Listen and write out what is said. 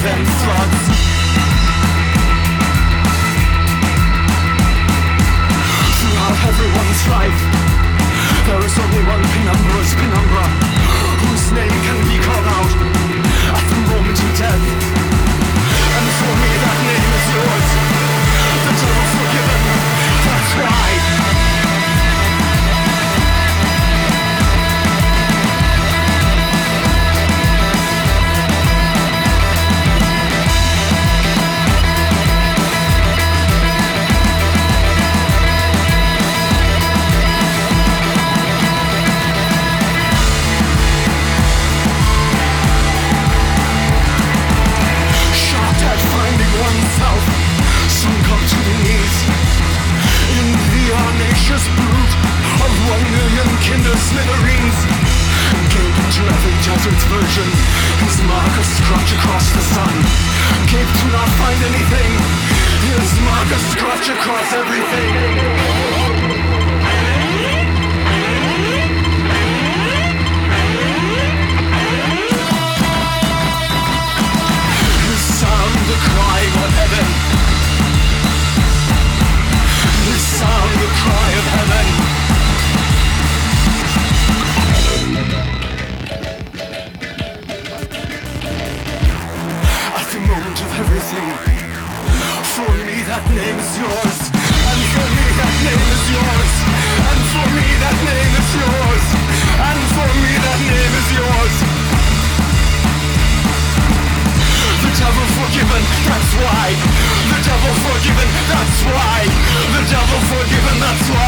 and floods. Throughout everyone's life, there is only one penumbra's penumbra, whose name can be called out at the moment of death. And for me that name is yours, the devil forgiven, that's why. Sunk up to the knees in the audacious brute of 1,000,000 kinder smithereens. Gave to every desert's version his mark a scratch across the sun. Gave to not find anything, his mark a scratch across everything. The crying of heaven, the sound, the cry of heaven. At the moment of everything, for me that name is yours, and for me that name is yours, and for me that name is yours, and for me that name is yours. The devil forgiven, that's why. The devil forgiven, that's why. The devil forgiven, that's why.